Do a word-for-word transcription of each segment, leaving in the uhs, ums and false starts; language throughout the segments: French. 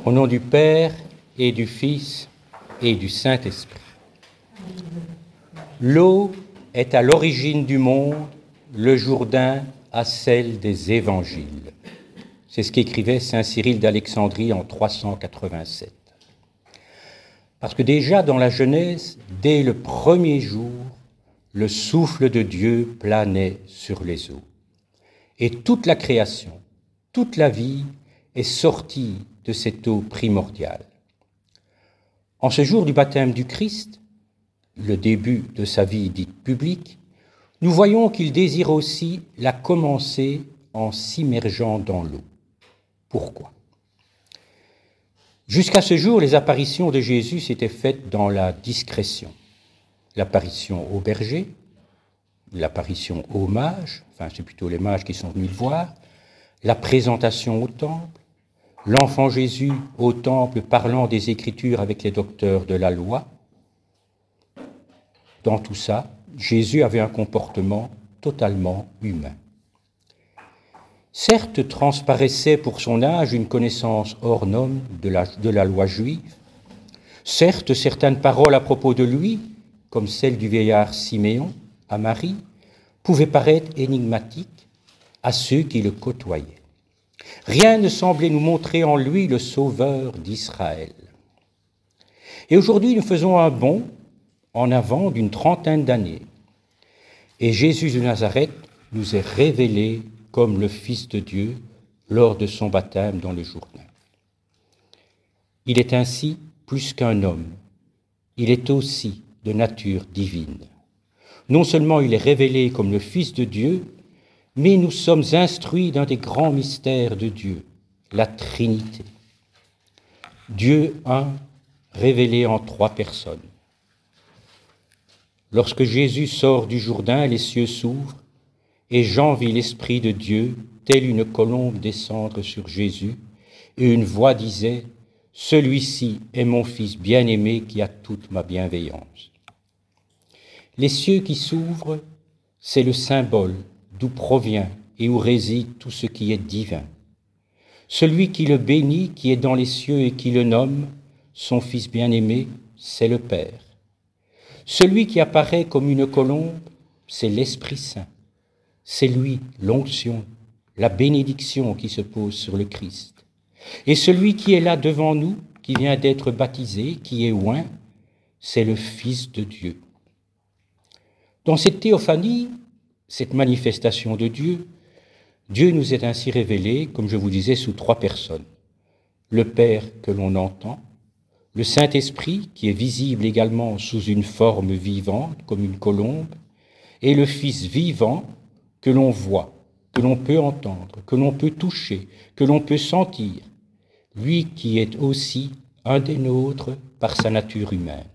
Au nom du Père et du Fils et du Saint-Esprit. L'eau est à l'origine du monde, le Jourdain à celle des évangiles. C'est ce qu'écrivait saint Cyril d'Alexandrie en trois cent quatre-vingt-sept. Parce que déjà dans la Genèse, dès le premier jour, le souffle de Dieu planait sur les eaux. Et toute la création, toute la vie est sortie de cette eau primordiale. En ce jour du baptême du Christ, le début de sa vie dite publique, nous voyons qu'il désire aussi la commencer en s'immergeant dans l'eau. Pourquoi ? Jusqu'à ce jour, les apparitions de Jésus s'étaient faites dans la discrétion. L'apparition aux bergers, l'apparition aux mages, enfin c'est plutôt les mages qui sont venus le voir, la présentation au temple, l'enfant Jésus au temple parlant des Écritures avec les docteurs de la loi. Dans tout ça, Jésus avait un comportement totalement humain. Certes, transparaissait pour son âge une connaissance hors norme de la, de la loi juive. Certes, certaines paroles à propos de lui, comme celle du vieillard Siméon à Marie, pouvaient paraître énigmatiques à ceux qui le côtoyaient. Rien ne semblait nous montrer en lui le sauveur d'Israël. Et aujourd'hui, nous faisons un bond en avant d'une trentaine d'années. Et Jésus de Nazareth nous est révélé comme le Fils de Dieu lors de son baptême dans le Jourdain. Il est ainsi plus qu'un homme, il est aussi de nature divine. Non seulement il est révélé comme le Fils de Dieu, mais nous sommes instruits d'un des grands mystères de Dieu, la Trinité. Dieu un, révélé en trois personnes. Lorsque Jésus sort du Jourdain, les cieux s'ouvrent, et Jean vit l'Esprit de Dieu, telle une colombe descendre sur Jésus, et une voix disait « Celui-ci est mon Fils bien-aimé qui a toute ma bienveillance ». Les cieux qui s'ouvrent, c'est le symbole d'où provient et où réside tout ce qui est divin. Celui qui le bénit, qui est dans les cieux et qui le nomme, son Fils bien-aimé, c'est le Père. Celui qui apparaît comme une colombe, c'est l'Esprit Saint. C'est lui, l'onction, la bénédiction qui se pose sur le Christ. Et celui qui est là devant nous, qui vient d'être baptisé, qui est oint, c'est le Fils de Dieu. Dans cette théophanie, cette manifestation de Dieu, Dieu nous est ainsi révélé, comme je vous disais, sous trois personnes. Le Père que l'on entend, le Saint-Esprit qui est visible également sous une forme vivante, comme une colombe, et le Fils vivant que l'on voit, que l'on peut entendre, que l'on peut toucher, que l'on peut sentir, lui qui est aussi un des nôtres par sa nature humaine.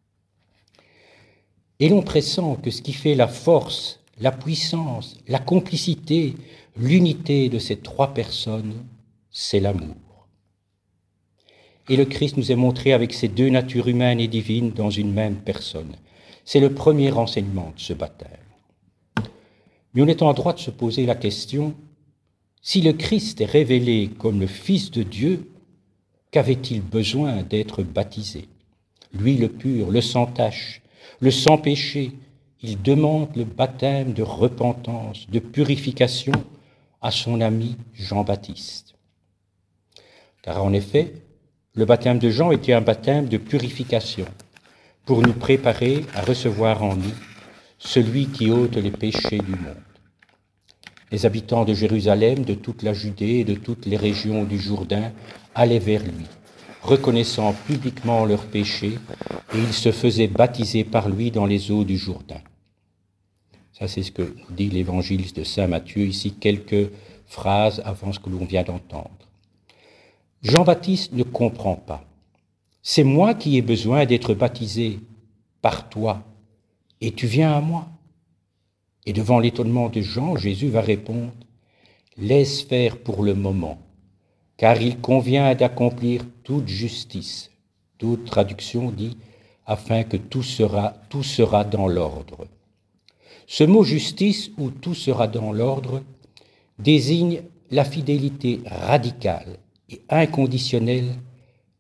Et l'on pressent que ce qui fait la force, la puissance, la complicité, l'unité de ces trois personnes, c'est l'amour. Et le Christ nous est montré avec ces deux natures humaines et divines dans une même personne. C'est le premier enseignement de ce baptême. Mais on est en droit de se poser la question, si le Christ est révélé comme le Fils de Dieu, qu'avait-il besoin d'être baptisé ? Lui le pur, le sans tache, le sans péché, il demande le baptême de repentance, de purification à son ami Jean-Baptiste. Car en effet, le baptême de Jean était un baptême de purification pour nous préparer à recevoir en nous celui qui ôte les péchés du monde. Les habitants de Jérusalem, de toute la Judée et de toutes les régions du Jourdain allaient vers lui, reconnaissant publiquement leurs péchés, et ils se faisaient baptiser par lui dans les eaux du Jourdain. Ça, c'est ce que dit l'évangile de saint Matthieu, ici quelques phrases avant ce que l'on vient d'entendre. Jean-Baptiste ne comprend pas. C'est moi qui ai besoin d'être baptisé par toi, et tu viens à moi. Et devant l'étonnement de Jean, Jésus va répondre « Laisse faire pour le moment, car il convient d'accomplir toute justice. » D'autres traductions disent « afin que tout sera, tout sera dans l'ordre. » Ce mot « justice » ou « tout sera dans l'ordre » désigne la fidélité radicale et inconditionnelle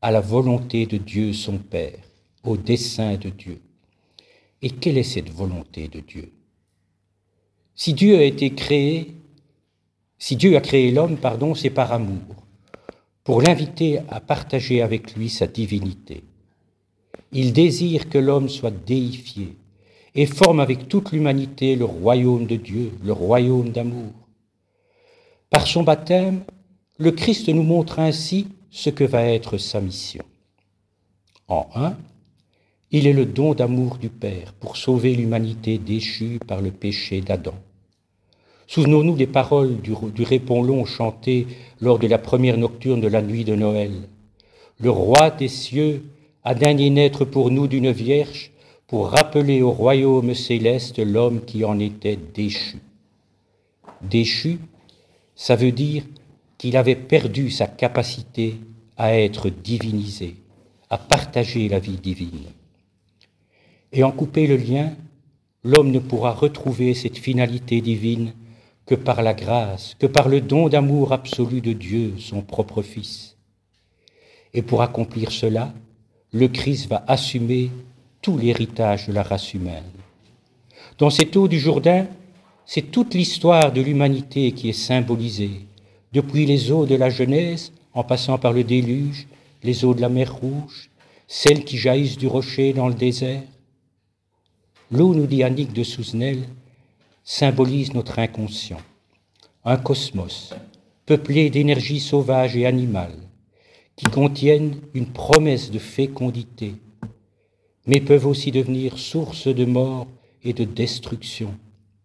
à la volonté de Dieu son Père, au dessein de Dieu. Et quelle est cette volonté de Dieu? Si Dieu a été créé, si Dieu a créé l'homme, pardon, c'est par amour, pour l'inviter à partager avec lui sa divinité. Il désire que l'homme soit déifié et forme avec toute l'humanité le royaume de Dieu, le royaume d'amour. Par son baptême, le Christ nous montre ainsi ce que va être sa mission. En un, il est le don d'amour du Père pour sauver l'humanité déchue par le péché d'Adam. Souvenons-nous des paroles du, du Répond long chantées lors de la première nocturne de la nuit de Noël. Le roi des cieux a daigné naître pour nous d'une vierge pour rappeler au royaume céleste l'homme qui en était déchu. Déchu, ça veut dire qu'il avait perdu sa capacité à être divinisé, à partager la vie divine. Et en couper le lien, l'homme ne pourra retrouver cette finalité divine que par la grâce, que par le don d'amour absolu de Dieu, son propre Fils. Et pour accomplir cela, le Christ va assumer tout l'héritage de la race humaine. Dans cette eau du Jourdain, c'est toute l'histoire de l'humanité qui est symbolisée, depuis les eaux de la Genèse, en passant par le déluge, les eaux de la mer Rouge, celles qui jaillissent du rocher dans le désert. L'eau, nous dit Annick de Souzenel, symbolise notre inconscient, un cosmos peuplé d'énergies sauvages et animales qui contiennent une promesse de fécondité, mais peuvent aussi devenir source de mort et de destruction.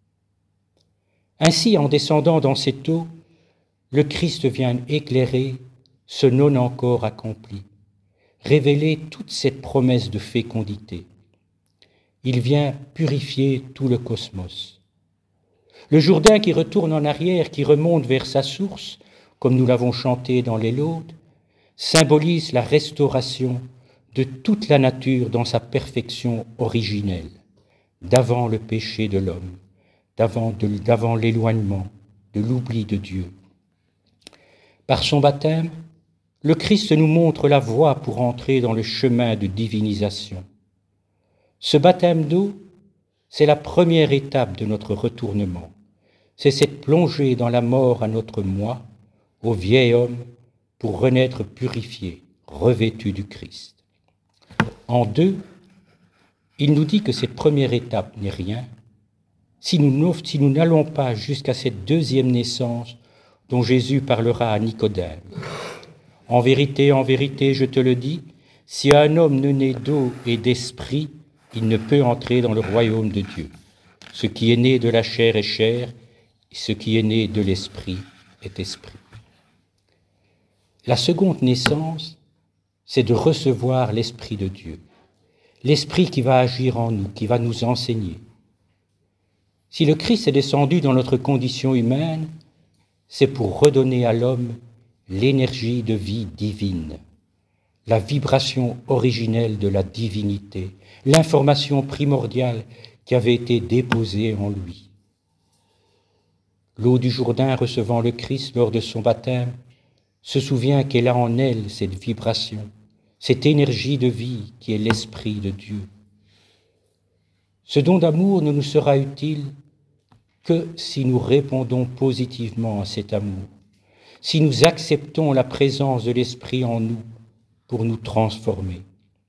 Ainsi, en descendant dans cette eau, le Christ vient éclairer ce non encore accompli, révéler toute cette promesse de fécondité. Il vient purifier tout le cosmos. Le Jourdain qui retourne en arrière, qui remonte vers sa source, comme nous l'avons chanté dans les laudes, symbolise la restauration de toute la nature dans sa perfection originelle, d'avant le péché de l'homme, d'avant, de, d'avant l'éloignement, de l'oubli de Dieu. Par son baptême, le Christ nous montre la voie pour entrer dans le chemin de divinisation. Ce baptême d'eau, c'est la première étape de notre retournement. C'est cette plongée dans la mort à notre moi, au vieil homme, pour renaître purifié, revêtu du Christ. En deux, il nous dit que cette première étape n'est rien si nous, si nous n'allons pas jusqu'à cette deuxième naissance dont Jésus parlera à Nicodème. En vérité, en vérité, je te le dis, si un homme ne naît d'eau et d'esprit, il ne peut entrer dans le royaume de Dieu. Ce qui est né de la chair est chair, et ce qui est né de l'esprit est esprit. La seconde naissance, c'est de recevoir l'Esprit de Dieu, l'Esprit qui va agir en nous, qui va nous enseigner. Si le Christ est descendu dans notre condition humaine, c'est pour redonner à l'homme l'énergie de vie divine, la vibration originelle de la divinité, l'information primordiale qui avait été déposée en lui. L'eau du Jourdain recevant le Christ lors de son baptême se souvient qu'elle a en elle cette vibration, cette énergie de vie qui est l'Esprit de Dieu. Ce don d'amour ne nous sera utile que si nous répondons positivement à cet amour, si nous acceptons la présence de l'Esprit en nous pour nous transformer.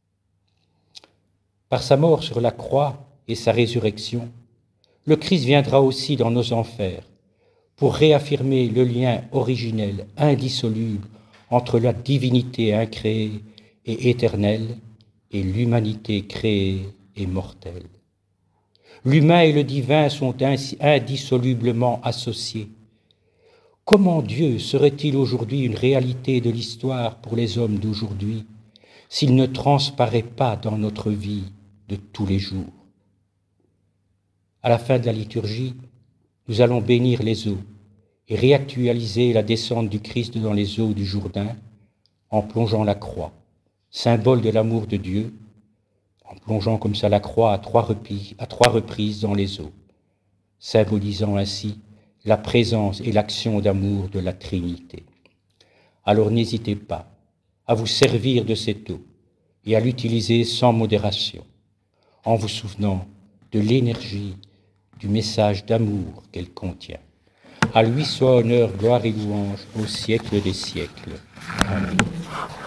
Par sa mort sur la croix et sa résurrection, le Christ viendra aussi dans nos enfers pour réaffirmer le lien originel, indissoluble entre la divinité incréée et éternelle et l'humanité créée et mortelle. L'humain et le divin sont ainsi indissolublement associés. Comment Dieu serait-il aujourd'hui une réalité de l'histoire pour les hommes d'aujourd'hui s'il ne transparaît pas dans notre vie de tous les jours? À la fin de la liturgie, nous allons bénir les eaux et réactualiser la descente du Christ dans les eaux du Jourdain en plongeant la croix, symbole de l'amour de Dieu, en plongeant comme ça la croix à trois reprises, à trois reprises dans les eaux, symbolisant ainsi la présence et l'action d'amour de la Trinité. Alors n'hésitez pas à vous servir de cette eau et à l'utiliser sans modération, en vous souvenant de l'énergie du message d'amour qu'elle contient. À lui soit honneur, gloire et louange au siècle des siècles. Amen.